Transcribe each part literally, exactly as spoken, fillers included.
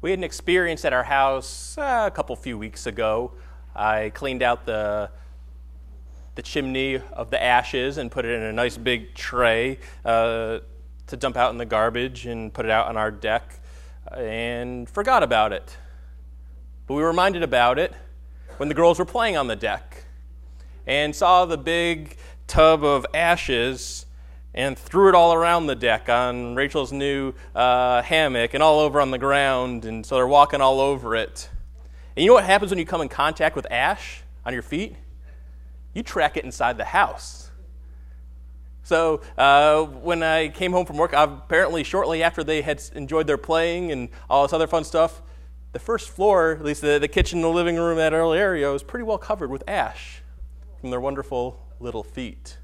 We had an experience at our house uh, a couple few weeks ago. I cleaned out the the chimney of the ashes and put it in a nice big tray uh, to dump out in the garbage and put it out on our deck and forgot about it. But we were reminded about it when the girls were playing on the deck and saw the big tub of ashes and threw it all around the deck on Rachel's new uh, hammock and all over on the ground, and so they're walking all over it. And you know what happens when you come in contact with ash on your feet? You track it inside the house. So uh, when I came home from work, apparently shortly after they had enjoyed their playing and all this other fun stuff, the first floor, at least the, the kitchen, the living room, that early area, was pretty well covered with ash from their wonderful little feet.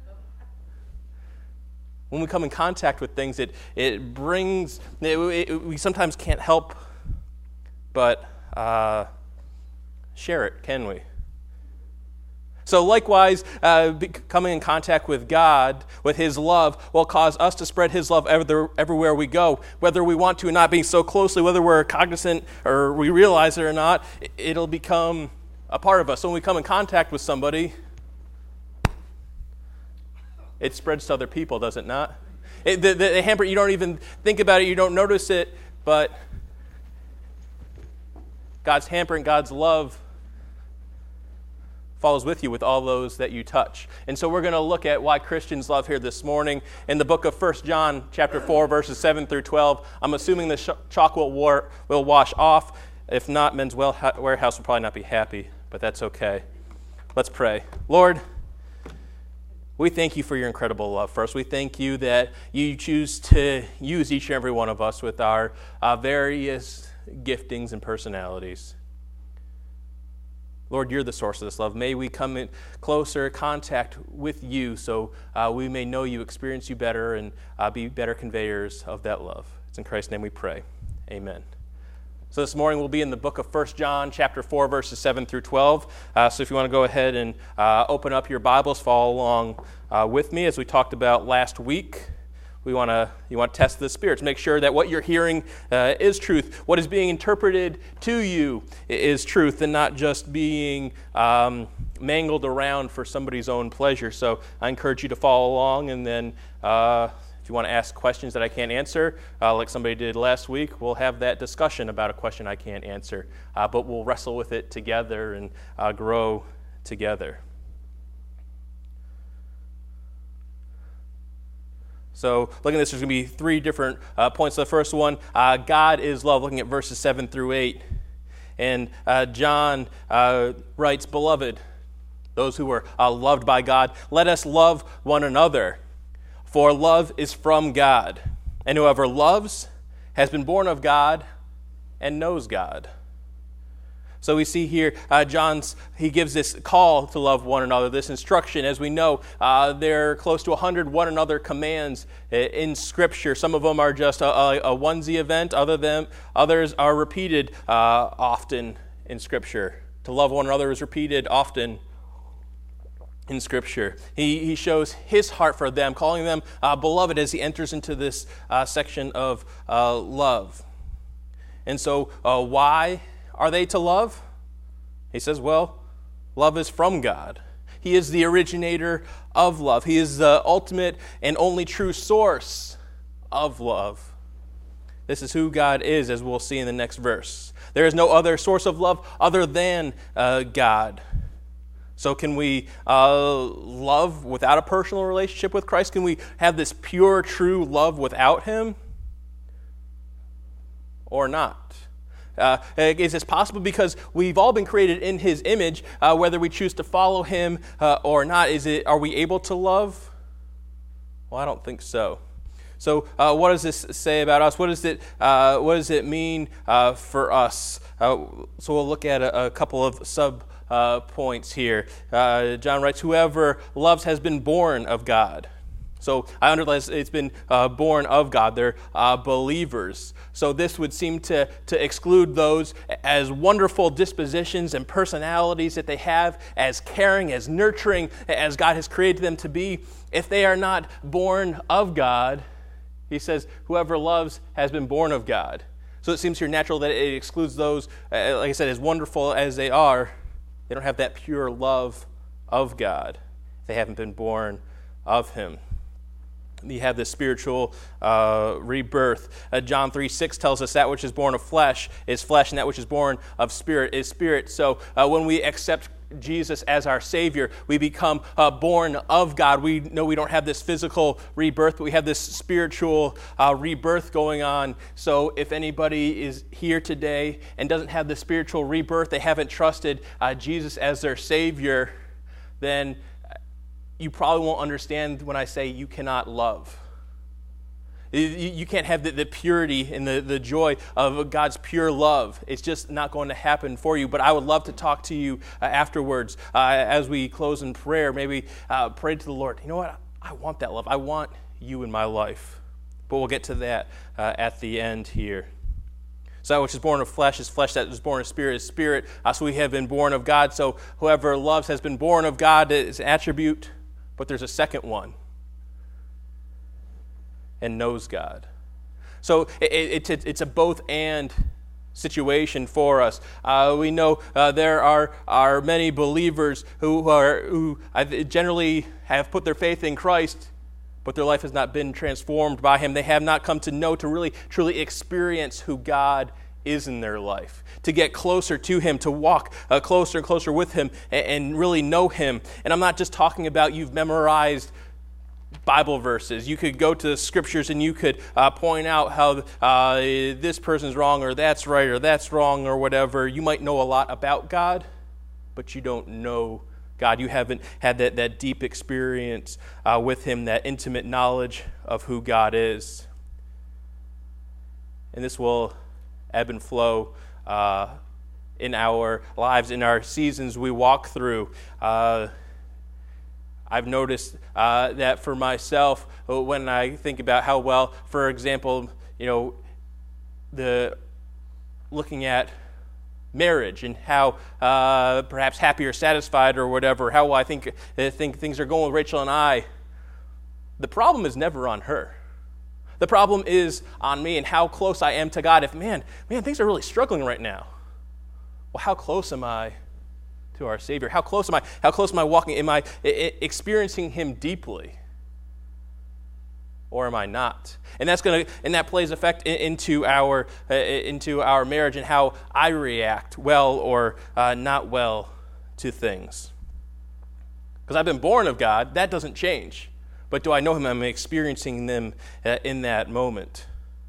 When we come in contact with things, it it brings, it, it, we sometimes can't help but uh, share it, can we? So likewise, uh, coming in contact with God, with His love, will cause us to spread His love every, everywhere we go, whether we want to or not, being so closely, whether we're cognizant or we realize it or not, it'll become a part of us. So when we come in contact with somebody, it spreads to other people, does it not? It, the, the, the hamper, you don't even think about it, you don't notice it, but God's hamper and God's love follows with you with all those that you touch. And so we're going to look at why Christians love here this morning in the book of First John, chapter four, verses seven through twelve. I'm assuming the sh- chalk will, war- will wash off. If not, Men's Warehouse will probably not be happy, but that's okay. Let's pray. Lord, we thank you for your incredible love. First, we thank you that you choose to use each and every one of us with our uh, various giftings and personalities. Lord, you're the source of this love. May we come in closer contact with you so uh, we may know you, experience you better, and uh, be better conveyors of that love. It's in Christ's name we pray. Amen. So this morning we'll be in the book of First John, chapter four, verses seven through twelve. Uh, so if you want to go ahead and uh, open up your Bibles, follow along uh, with me as we talked about last week. We want to you want to test the spirits, make sure that what you're hearing uh, is truth. What is being interpreted to you is truth, and not just being um, mangled around for somebody's own pleasure. So I encourage you to follow along, and then Uh, if you want to ask questions that I can't answer, uh, like somebody did last week, we'll have that discussion about a question I can't answer. Uh, but we'll wrestle with it together and uh, grow together. So looking at this, there's going to be three different uh, points. The first one, uh, God is love, looking at verses seven through eight. And uh, John uh, writes, "Beloved, those who are uh, loved by God, let us love one another. For love is from God, and whoever loves has been born of God and knows God." So we see here, uh, John's, he gives this call to love one another, this instruction. As we know, uh, there are close to one hundred one another commands in Scripture. Some of them are just a, a, a onesie event, other than, others are repeated uh, often in Scripture. To love one another is repeated often in Scripture. He he shows his heart for them, calling them uh, beloved as he enters into this uh, section of uh, love. And so uh, why are they to love? He says, well, love is from God. He is the originator of love. He is the ultimate and only true source of love. This is who God is, as we'll see in the next verse. There is no other source of love other than uh, God. So can we uh, love without a personal relationship with Christ? Can we have this pure, true love without Him? Or not? Uh, is this possible? Because we've all been created in His image, uh, whether we choose to follow Him uh, or not. Is it? Are we able to love? Well, I don't think so. So uh, what does this say about us? What does it, uh, what does it mean uh, for us? Uh, so we'll look at a, a couple of sub Uh, points here. Uh, John writes, "Whoever loves has been born of God." So I underline it's been uh, born of God. They're uh, believers. So this would seem to, to exclude those as wonderful dispositions and personalities that they have, as caring, as nurturing, as God has created them to be. If they are not born of God, he says, whoever loves has been born of God. So it seems here natural that it excludes those, uh, like I said, as wonderful as they are, they don't have that pure love of God. They haven't been born of him. You have this spiritual uh, rebirth. Uh, John three six tells us that which is born of flesh is flesh, and that which is born of spirit is spirit. So uh, when we accept Jesus as our Savior, we become uh, born of God. We know we don't have this physical rebirth, but we have this spiritual uh, rebirth going on. So if anybody is here today and doesn't have the spiritual rebirth, they haven't trusted uh, Jesus as their Savior, then you probably won't understand when I say you cannot love. You can't have the, the purity and the, the joy of God's pure love. It's just not going to happen for you. But I would love to talk to you uh, afterwards uh, as we close in prayer. Maybe uh, pray to the Lord. You know what? I want that love. I want you in my life. But we'll get to that uh, at the end here. So that which is born of flesh is flesh, that is born of spirit is spirit. Uh, so we have been born of God. So whoever loves has been born of God is an attribute. But there's a second one, and knows God. So it, it, it, it's a both and situation for us. Uh, we know uh, there are, are many believers who are who generally have put their faith in Christ, but their life has not been transformed by him. They have not come to know, to really truly experience who God is in their life, to get closer to him, to walk uh, closer and closer with him and, and really know him. And I'm not just talking about you've memorized Bible verses. You could go to the scriptures and you could uh, point out how uh, this person's wrong, or that's right, or that's wrong, or whatever. You might know a lot about God, but you don't know God. You haven't had that, that deep experience uh, with him, that intimate knowledge of who God is. And this will ebb and flow uh, in our lives, in our seasons we walk through. Uh, I've noticed uh, that for myself, when I think about how well, for example, you know, the looking at marriage and how uh, perhaps happy or satisfied or whatever, how I think I think things are going with Rachel and I. The problem is never on her. The problem is on me and how close I am to God. If, man, man, things are really struggling right now. Well, how close am I to our Savior? How close am I? How close am I walking? Am I experiencing him deeply? Or am I not? And that's going to, and that plays effect into our uh, into our marriage and how I react well or uh, not well to things. Because I've been born of God, that doesn't change. But do I know him? I'm experiencing them uh, in that moment.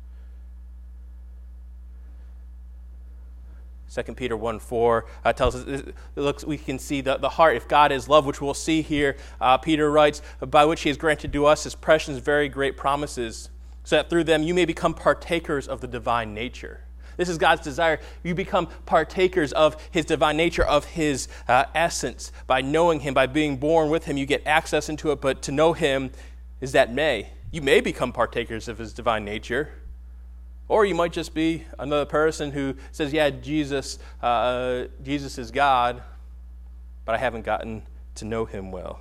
Second Peter one four uh, tells us, it looks, we can see the, the heart. If God is love, which we'll see here, uh, Peter writes, by which he has granted to us his precious, very great promises, so that through them you may become partakers of the divine nature. This is God's desire. You become partakers of his divine nature, of his uh, essence. By knowing him, by being born with him, you get access into it. But to know him is that may. You may become partakers of his divine nature. Or you might just be another person who says, yeah, Jesus, uh, Jesus is God, but I haven't gotten to know him well.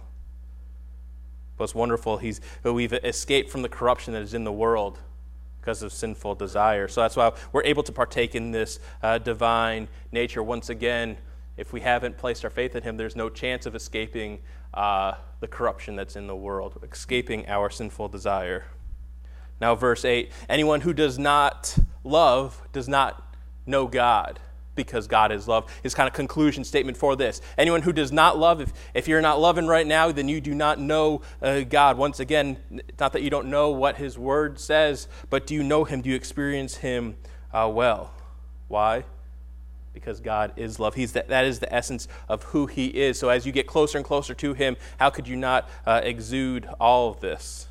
But it's wonderful. He's, we've escaped from the corruption that is in the world because of sinful desire. So that's why we're able to partake in this uh, divine nature. Once again, if we haven't placed our faith in him, there's no chance of escaping uh, the corruption that's in the world, escaping our sinful desire. Now, verse eight, anyone who does not love does not know God, because God is love. His kind of conclusion statement for this. Anyone who does not love, if, if you're not loving right now, then you do not know uh, God. Once again, it's not that you don't know what his word says, but do you know him? Do you experience him uh, well? Why? Because God is love. He's that, that is the essence of who he is. So as you get closer and closer to him, how could you not uh, exude all of this?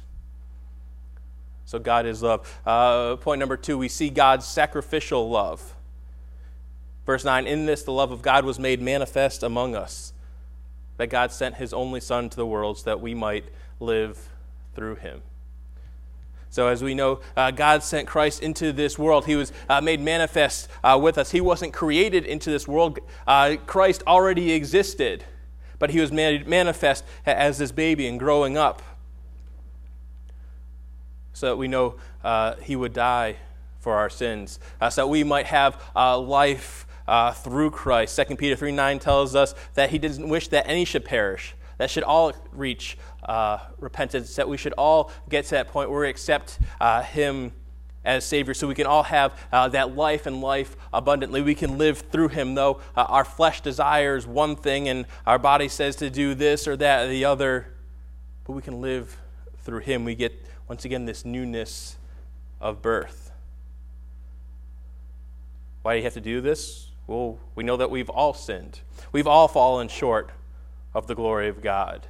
So God is love. Uh, point number two, we see God's sacrificial love. Verse nine, in this the love of God was made manifest among us, that God sent his only Son to the world so that we might live through him. So as we know, uh, God sent Christ into this world. He was uh, made manifest uh, with us. He wasn't created into this world. Uh, Christ already existed, but he was made manifest as this baby and growing up, so that we know uh, he would die for our sins, uh, so that we might have uh, life uh, through Christ. Second Peter three nine tells us that he doesn't wish that any should perish, that should all reach uh, repentance, that we should all get to that point where we accept uh, him as Savior, so we can all have uh, that life and life abundantly. We can live through him, though uh, our flesh desires one thing and our body says to do this or that or the other, but we can live through him. We get, once again, this newness of birth. Why do you have to do this? Well, we know that we've all sinned. We've all fallen short of the glory of God.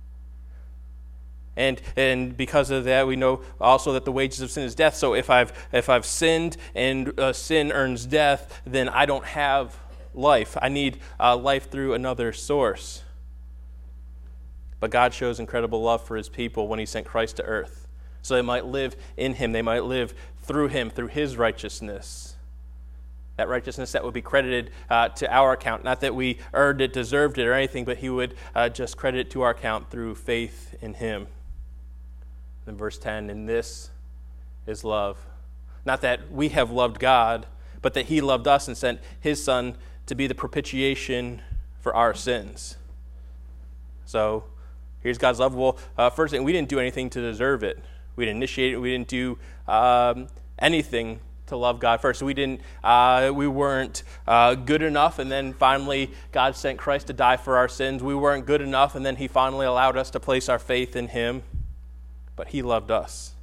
And and because of that, we know also that the wages of sin is death. So if I've if I've sinned and uh, sin earns death, then I don't have life. I need uh, life through another source. But God shows incredible love for his people when he sent Christ to earth, so they might live in him. They might live through him, through his righteousness. That righteousness that would be credited uh, to our account. Not that we earned it, deserved it, or anything, but he would uh, just credit it to our account through faith in him. In verse ten, and this is love. Not that we have loved God, but that he loved us and sent his Son to be the propitiation for our sins. So here's God's love. Well, uh, first thing, we didn't do anything to deserve it. We didn't initiate it. We didn't do um, anything to love God first. We didn't. Uh, we weren't uh, good enough, and then finally God sent Christ to die for our sins. We weren't good enough, and then he finally allowed us to place our faith in him. But he loved us.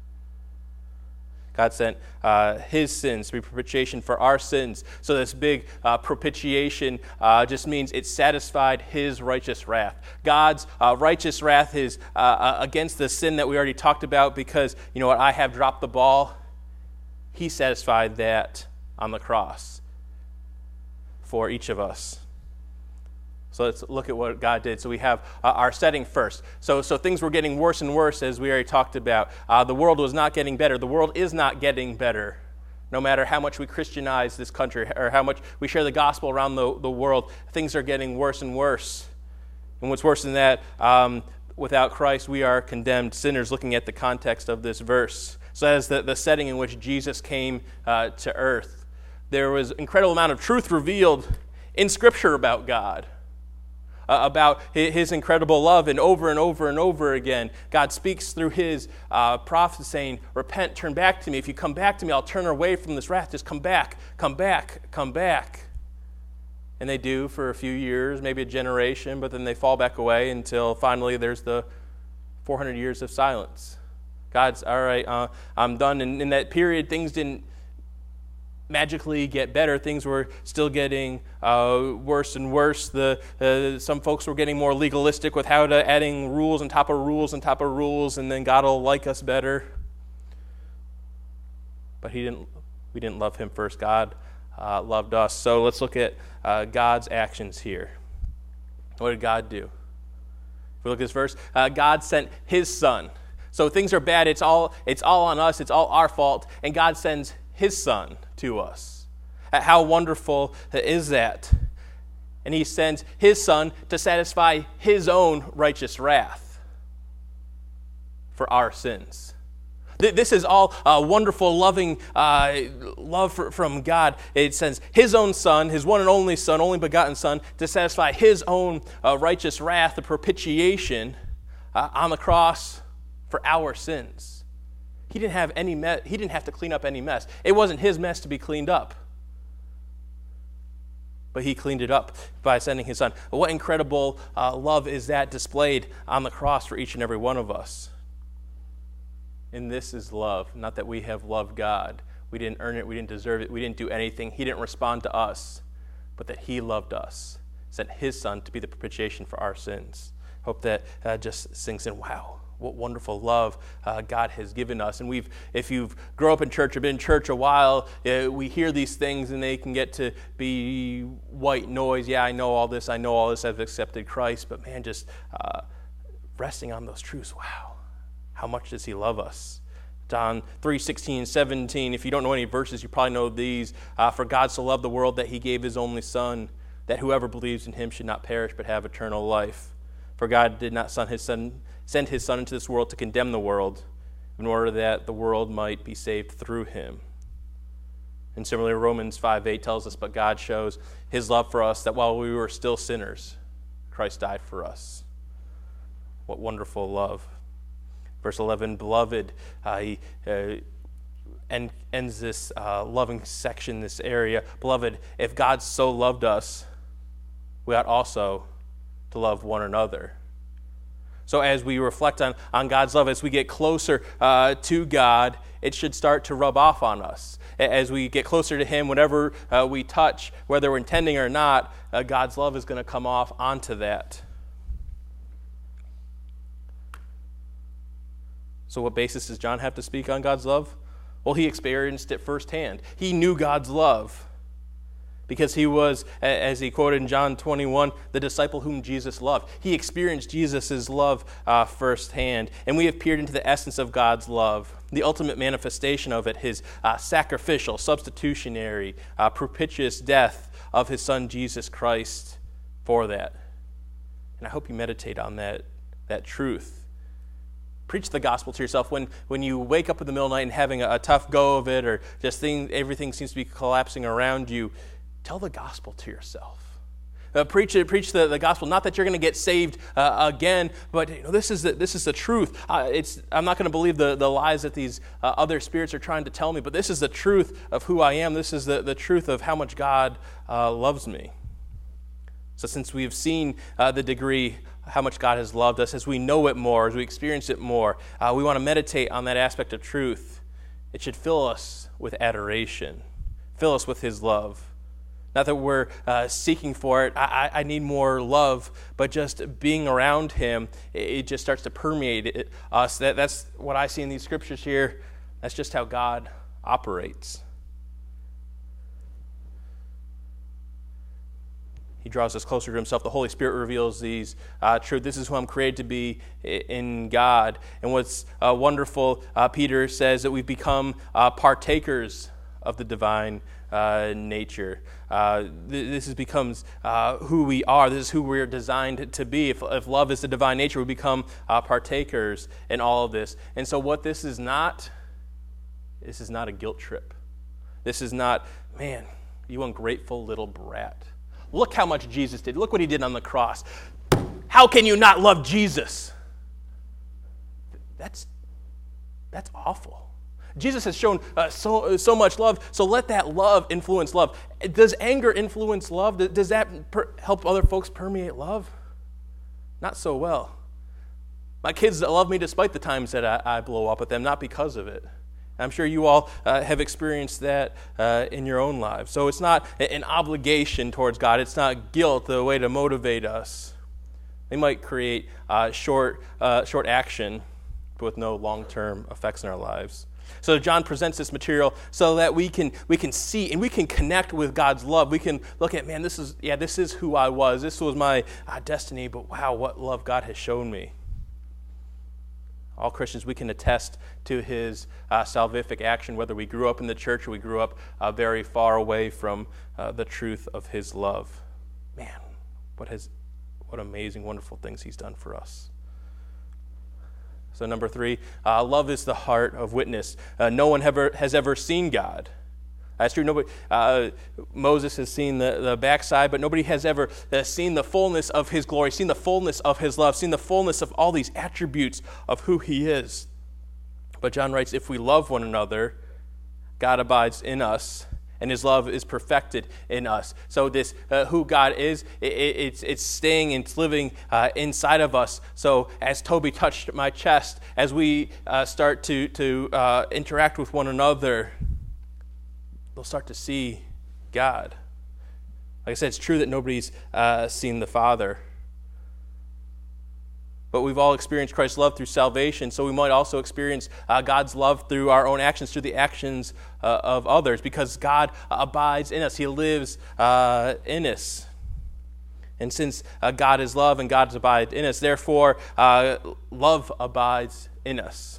God sent uh, his sins to be propitiation for our sins. So this big uh, propitiation uh, just means it satisfied his righteous wrath. God's uh, righteous wrath is uh, uh, against the sin that we already talked about because, you know what, I have dropped the ball. He satisfied that on the cross for each of us. So let's look at what God did. So we have uh, our setting first. So so things were getting worse and worse, as we already talked about. Uh, the world was not getting better. The world is not getting better. No matter how much we Christianize this country or how much we share the gospel around the, the world, things are getting worse and worse. And what's worse than that, um, without Christ, we are condemned sinners, looking at the context of this verse. So that is the, the setting in which Jesus came uh, to earth. There was an incredible amount of truth revealed in Scripture about God. Uh, about his incredible love, and over and over and over again, God speaks through his uh, prophets saying, repent, turn back to me. If you come back to me, I'll turn away from this wrath. Just come back, come back, come back. And they do for a few years, maybe a generation, but then they fall back away until finally there's the four hundred years of silence. God's, all right, uh, I'm done. And in that period, things didn't magically get better. Things were still getting uh, worse and worse. The uh, some folks were getting more legalistic with how to adding rules on top of rules on top of rules, and then God will like us better. But he didn't. We didn't love him first. God uh, loved us. So let's look at uh, God's actions here. What did God do? If we look at this verse, uh, God sent his Son. So things are bad. It's all it's all on us. It's all our fault. And God sends his Son to us. How wonderful is that? And he sends his Son to satisfy his own righteous wrath for our sins. This is all uh, wonderful, loving uh, love for, from God. It sends his own Son, his one and only Son, only begotten Son, to satisfy his own uh, righteous wrath, the propitiation uh, on the cross for our sins. He didn't have any me- he didn't have to clean up any mess. It wasn't his mess to be cleaned up. But he cleaned it up by sending his Son. What incredible uh, love is that displayed on the cross for each and every one of us. And this is love. Not that we have loved God. We didn't earn it. We didn't deserve it. We didn't do anything. He didn't respond to us. But that he loved us. Sent his Son to be the propitiation for our sins. Hope that uh, just sinks in. Wow. What wonderful love uh, God has given us. And we've, if you've grown up in church or been in church a while, uh, we hear these things and they can get to be white noise. Yeah, I know all this. I know all this. I've accepted Christ. But man, just uh, resting on those truths. Wow. How much does he love us? John three sixteen, seventeen. If you don't know any verses, you probably know these. Uh, For God so loved the world that he gave his only Son, that whoever believes in him should not perish but have eternal life. For God did not send his son, send his Son into this world to condemn the world, in order that the world might be saved through him. And similarly, Romans five eight tells us, but God shows his love for us, that while we were still sinners, Christ died for us. What wonderful love. Verse eleven, beloved, uh, he uh, end, ends this uh, loving section, this area. Beloved, if God so loved us, we ought also to love one another. So as we reflect on, on God's love, as we get closer uh, to God, it should start to rub off on us. As we get closer to him, whatever uh, we touch, whether we're intending or not, uh, God's love is going to come off onto that. So what basis does John have to speak on God's love? Well, he experienced it firsthand. He knew God's love because he was, as he quoted in John twenty-one, the disciple whom Jesus loved. He experienced Jesus' love uh, firsthand, and we have peered into the essence of God's love, the ultimate manifestation of it, his uh, sacrificial, substitutionary, uh, propitious death of his Son Jesus Christ for that. And I hope you meditate on that, that truth. Preach the gospel to yourself. When when you wake up in the middle of the night and having a, a tough go of it, or just thing, everything seems to be collapsing around you, tell the gospel to yourself. Uh, preach it. Preach the, the gospel. Not that you're going to get saved uh, again, but you know, this is the, this is the truth. Uh, it's I'm not going to believe the, the lies that these uh, other spirits are trying to tell me, but this is the truth of who I am. This is the, the truth of how much God uh, loves me. So since we have seen uh, the degree how much God has loved us, as we know it more, as we experience it more, uh, we want to meditate on that aspect of truth. It should fill us with adoration, fill us with his love. Not that we're uh, seeking for it, I, I need more love, but just being around him, it, it just starts to permeate it, us. That, that's what I see in these scriptures here. That's just how God operates. He draws us closer to himself. The Holy Spirit reveals these uh, truths. This is who I'm created to be in God. And what's uh, wonderful, uh, Peter says that we've become uh, partakers of the divine uh, nature. Uh, th- this is, becomes uh, who we are. This is who we're designed to be. If, if love is the divine nature, we become uh, partakers in all of this. And so what this is not, this is not a guilt trip. This is not, man, you ungrateful little brat. Look how much Jesus did. Look what he did on the cross. How can you not love Jesus? That's, that's awful. Jesus has shown uh, so, so much love, so let that love influence love. Does anger influence love? Does that per- help other folks permeate love? Not so well. My kids love me despite the times that I, I blow up at them, not because of it. I'm sure you all uh, have experienced that uh, in your own lives. So it's not an obligation towards God. It's not guilt, the way to motivate us. They might create uh, short, uh, short action, but with no long-term effects in our lives. So John presents this material so that we can we can see and we can connect with God's love. We can look at, man, this is yeah, this is who I was. This was my uh, destiny. But wow, what love God has shown me. All Christians, we can attest to his uh, salvific action, whether we grew up in the church or we grew up uh, very far away from uh, the truth of his love. Man, what has, what amazing, wonderful things he's done for us. So number three, uh, love is the heart of witness. Uh, no one ever has ever seen God. That's true. Nobody. Uh, Moses has seen the, the backside, but nobody has ever uh, seen the fullness of his glory, seen the fullness of his love, seen the fullness of all these attributes of who he is. But John writes, if we love one another, God abides in us, and his love is perfected in us. So this, uh, who God is, it, it, it's it's staying and it's living uh, inside of us. So as Toby touched my chest, as we uh, start to, to uh, interact with one another, they'll start to see God. Like I said, it's true that nobody's uh, seen the Father. But we've all experienced Christ's love through salvation, so we might also experience uh, God's love through our own actions, through the actions uh, of others, because God abides in us. He lives uh, in us. And since uh, God is love and God abides in us, therefore, uh, love abides in us.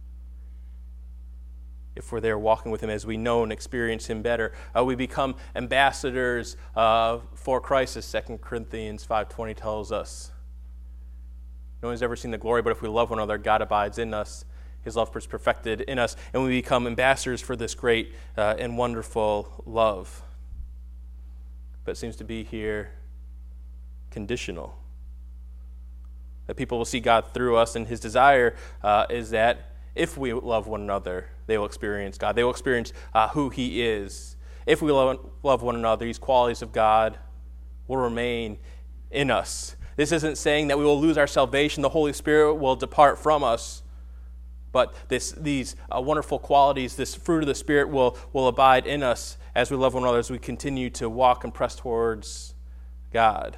If we're there walking with him as we know and experience him better, uh, we become ambassadors uh, for Christ, as Second Corinthians five twenty tells us. No one's ever seen the glory, but if we love one another, God abides in us, His love is perfected in us, and we become ambassadors for this great uh, and wonderful love. But it seems to be here conditional. That people will see God through us, and His desire uh, is that if we love one another, they will experience God. They will experience uh, who He is. If we love, love one another, these qualities of God will remain in us. This isn't saying that we will lose our salvation, the Holy Spirit will depart from us, but this, these uh, wonderful qualities, this fruit of the Spirit will, will abide in us as we love one another, as we continue to walk and press towards God.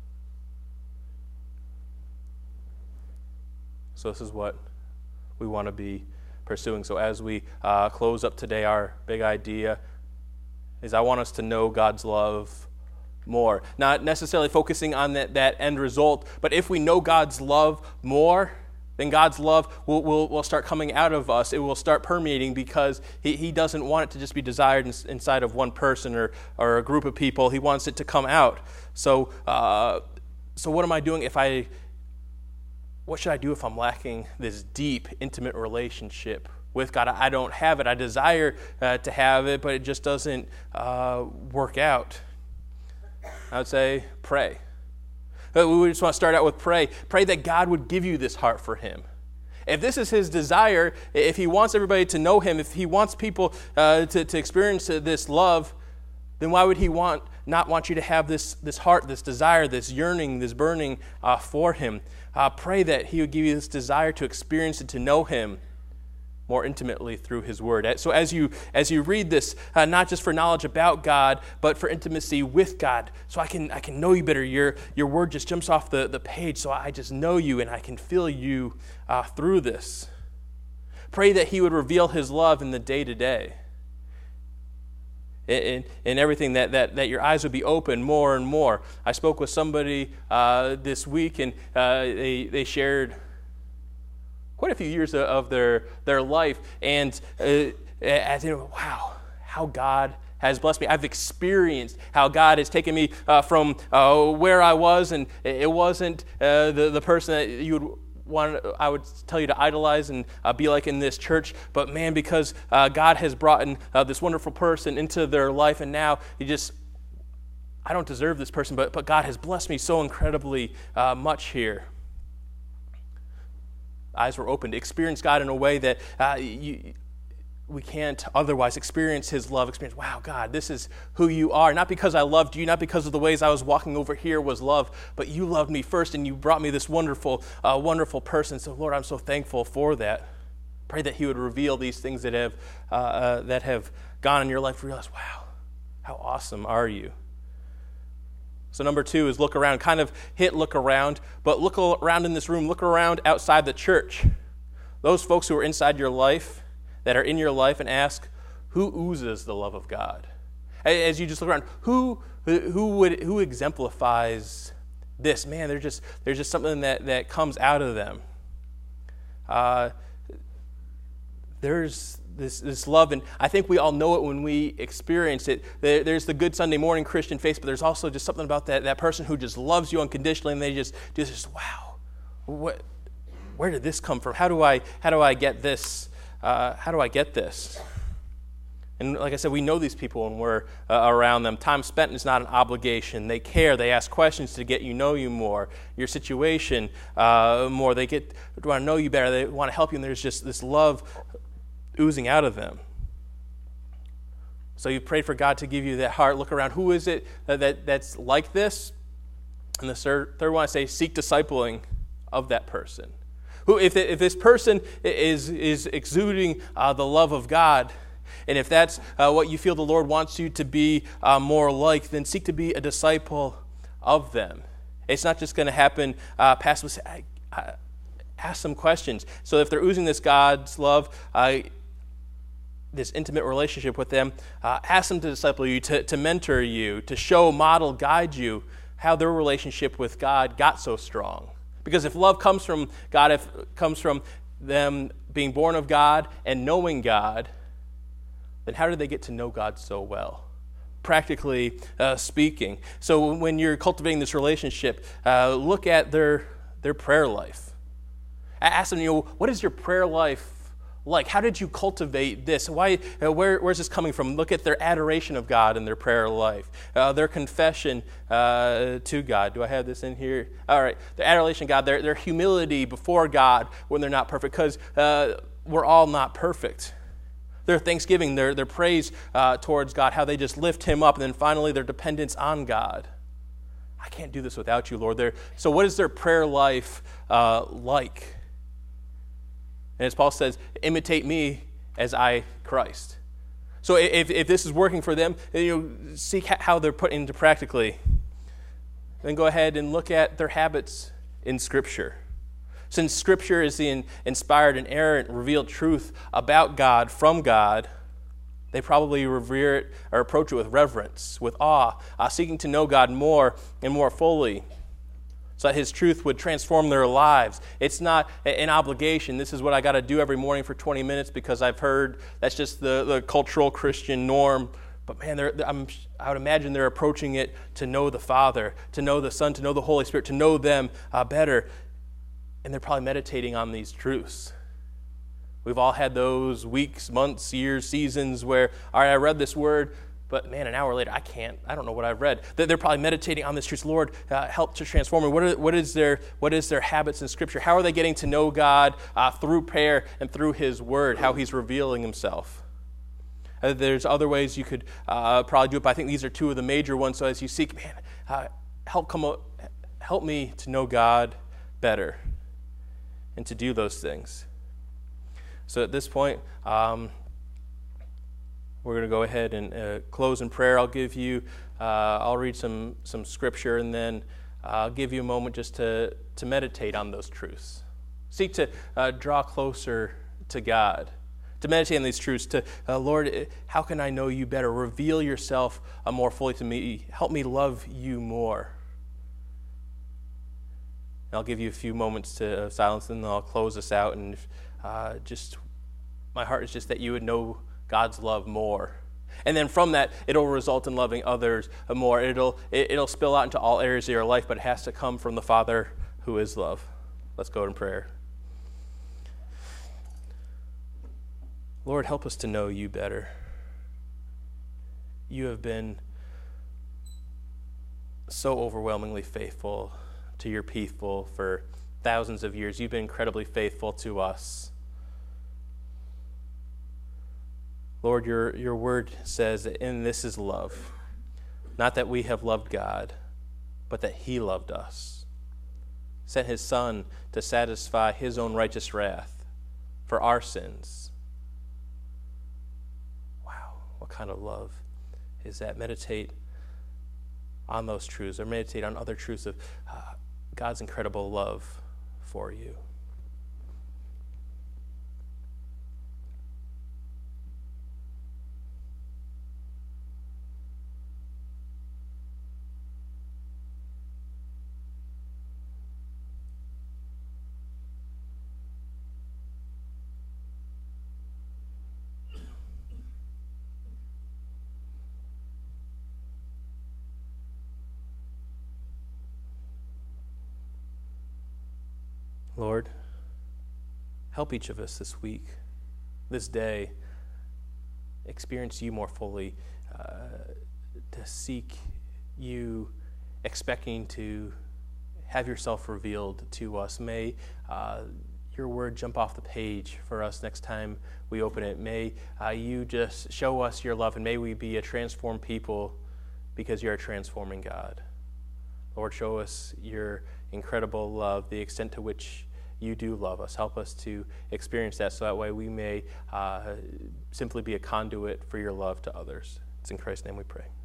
So this is what we want to be pursuing. So as we uh, close up today, our big idea is I want us to know God's love more. Not necessarily focusing on that, that end result, but if we know God's love more, then God's love will, will, will start coming out of us. It will start permeating because he, he doesn't want it to just be desired in, inside of one person or, or a group of people. He wants it to come out. So, uh, so what am I doing if I, what should I do if I'm lacking this deep, intimate relationship with God? I don't have it. I desire uh, to have it, but it just doesn't uh, work out. I would say pray. We just want to start out with pray. Pray that God would give you this heart for Him. If this is His desire, if He wants everybody to know Him, if He wants people uh, to, to experience this love, then why would He want not want you to have this, this heart, this desire, this yearning, this burning uh, for Him? Uh, pray that He would give you this desire to experience and to know Him more intimately through His Word. So as you as you read this, uh, not just for knowledge about God, but for intimacy with God, so I can I can know you better. Your your Word just jumps off the, the page, so I just know you and I can feel you uh, through this. Pray that He would reveal His love in the day-to-day. In, in everything, that, that, that your eyes would be open more and more. I spoke with somebody uh, this week, and uh, they, they shared quite a few years of their their life, and uh, I think, wow, how God has blessed me. I've experienced how God has taken me uh, from uh, where I was, and it wasn't uh, the the person that you would want. I would tell you to idolize and uh, be like in this church, but man, because uh, God has brought in uh, this wonderful person into their life, and now you just. I don't deserve this person, but but God has blessed me so incredibly uh, much here. Eyes were opened to experience God in a way that uh, you, we can't otherwise experience His love. Experience, wow, God, this is who you are. Not because I loved you, not because of the ways I was walking over here was love, but you loved me first, and you brought me this wonderful, uh, wonderful person. So, Lord, I'm so thankful for that. Pray that He would reveal these things that have uh, uh, that have gone in your life. Realize, wow, how awesome are you? So number two is look around. Kind of hit look around, but look around in this room. Look around outside the church. Those folks who are inside your life, that are in your life, and ask, who oozes the love of God? As you just look around, who who would who exemplifies this? Man, there's just there's just something that, that comes out of them. Uh, there's This this love, and I think we all know it when we experience it. There, there's the good Sunday morning Christian face, but there's also just something about that, that person who just loves you unconditionally, and they just just, just wow, what, where did this come from? How do I how do I get this? Uh, how do I get this? And like I said, we know these people when we're uh, around them. Time spent is not an obligation. They care. They ask questions to get you know you more, your situation uh, more. They get want to know you better. They want to help you, and there's just this love oozing out of them. So you prayed for God to give you that heart. Look around. Who is it that, that that's like this? And the third, third one, I say, seek discipling of that person. Who, if if this person is is exuding uh, the love of God, and if that's uh, what you feel the Lord wants you to be uh, more like, then seek to be a disciple of them. It's not just going to happen uh, passively. I, I, ask some questions. So if they're oozing this God's love, uh, this intimate relationship with them, uh, ask them to disciple you, to, to mentor you, to show, model, guide you how their relationship with God got so strong. Because if love comes from God, if it comes from them being born of God and knowing God, then how did they get to know God so well? Practically uh, speaking. So when you're cultivating this relationship, uh, look at their their prayer life. Ask them, you know, what is your prayer life like? How did you cultivate this? Why? Uh, where, where's this coming from? Look at their adoration of God in their prayer life, uh, their confession uh, to God. Do I have this in here? All right. Their adoration of God, their, their humility before God when they're not perfect, because uh, we're all not perfect. Their thanksgiving, their, their praise uh, towards God, how they just lift him up, and then finally their dependence on God. I can't do this without you, Lord. They're, so what is their prayer life uh, like? And as Paul says, imitate me as I Christ. So if, if this is working for them, you know, seek how they're put into practically. Then go ahead and look at their habits in Scripture. Since Scripture is the inspired, inerrant, revealed truth about God, from God, they probably revere it or approach it with reverence, with awe, uh, seeking to know God more and more fully, so that his truth would transform their lives. It's not an obligation. This is what I got to do every morning for twenty minutes because I've heard that's just the, the cultural Christian norm. But man, they're, I'm, I would imagine they're approaching it to know the Father, to know the Son, to know the Holy Spirit, to know them uh, better. And they're probably meditating on these truths. We've all had those weeks, months, years, seasons where, all right, I read this word, but man, an hour later, I can't, I don't know what I've read. They're probably meditating on this truth. Lord, uh, help to transform me. What, are, what, is their, what is their habits in Scripture? How are they getting to know God uh, through prayer and through his word, how he's revealing himself? Uh, there's other ways you could uh, probably do it, but I think these are two of the major ones. So as you seek, man, uh, help, come up, help me to know God better and to do those things. So at this point, um, we're going to go ahead and uh, close in prayer. I'll give you, uh, I'll read some some scripture, and then I'll give you a moment just to, to meditate on those truths. Seek to uh, draw closer to God, to meditate on these truths, to, uh, Lord, how can I know you better? Reveal yourself uh, more fully to me. Help me love you more. And I'll give you a few moments to uh, silence, and then I'll close this out. And uh, just, my heart is just that you would know God's love more. And then from that, it'll result in loving others more. It'll it, it'll spill out into all areas of your life, but it has to come from the Father who is love. Let's go in prayer. Lord, help us to know you better. You have been so overwhelmingly faithful to your people for thousands of years. You've been incredibly faithful to us. Lord, your, your word says that in this is love. Not that we have loved God, but that he loved us. Sent his Son to satisfy his own righteous wrath for our sins. Wow, what kind of love is that? Meditate on those truths, or meditate on other truths of uh, God's incredible love for you. Lord, help each of us this week, this day, experience you more fully, uh, to seek you, expecting to have yourself revealed to us. May uh, your word jump off the page for us next time we open it. May uh, you just show us your love, and may we be a transformed people because you're a transforming God. Lord, show us your incredible love, the extent to which you do love us. Help us to experience that so that way we may uh, simply be a conduit for your love to others. It's in Christ's name we pray.